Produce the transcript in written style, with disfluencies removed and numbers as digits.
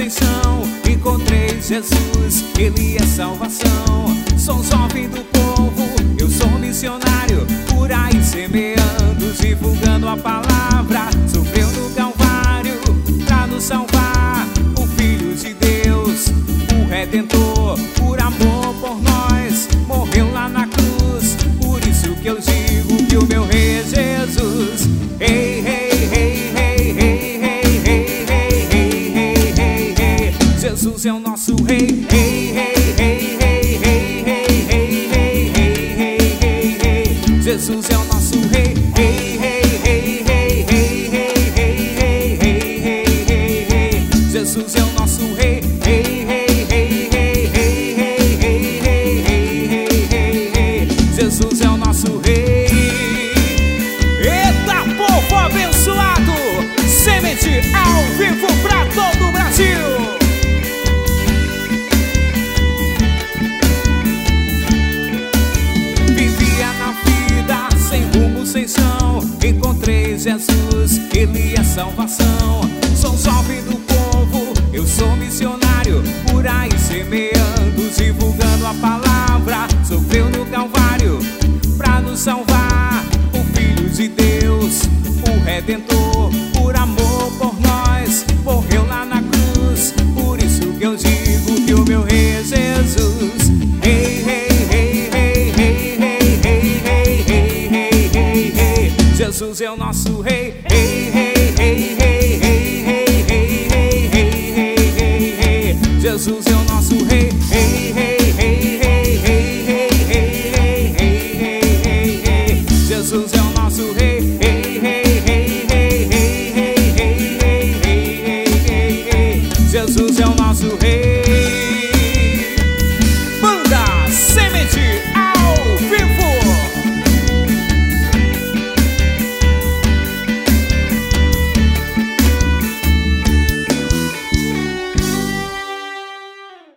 sem chão, encontrei Jesus, Ele é salvação. Sou jovem do povo, eu sou missionário, por aí semeando, divulgando a palavra. Sofreu no Calvário pra nos salvar, o Filho de Deus, o Redentor, por amor por nós, morreu lá na cruz. Por isso que eu digo que o meu rei é Jesus. Ei, ei, ei, ei, ei, ei, ei, ei, ei, ei, ei, ei. Jesus é o nosso rei. Ei, ei, ei, ei, ei, ei, ei, ei, ei, ei, ei. Jesus é o nosso rei. Ei, ei, ei, ei, ei, ei, ei, ei, ei, ei, ei. Jesus é o nosso rei. Ei, ei, ei, ei, ei, ei, ei, ei, ei, ei, ei. Jesus é o nosso rei. Eita, povo abençoado! Semente ao vivo pra todo o Brasil! Sem chão, encontrei Jesus, Ele é salvação. Sou jovem do povo, eu sou missionário, por aí semeando, divulgando a palavra. Sofreu no Calvário pra nos salvar, o Filho de Deus, o Redentor, por amor por nós, morreu lá na cruz. Por isso que eu digo que o meu rei é Jesus. Ei, ei, ei, ei, ei, ei, ei, ei, ei, ei, ei. Jesus é o nosso rei. Ei, ei, ei, ei, ei, ei, ei, ei, ei, ei, ei. Jesus é o nosso rei. Ei, ei, ei, ei, ei, ei, ei, ei, ei, ei. Jesus é o nosso rei. Ei, ei, ei, ei, ei, ei, ei, ei, ei, ei, ei. Jesus é o nosso rei.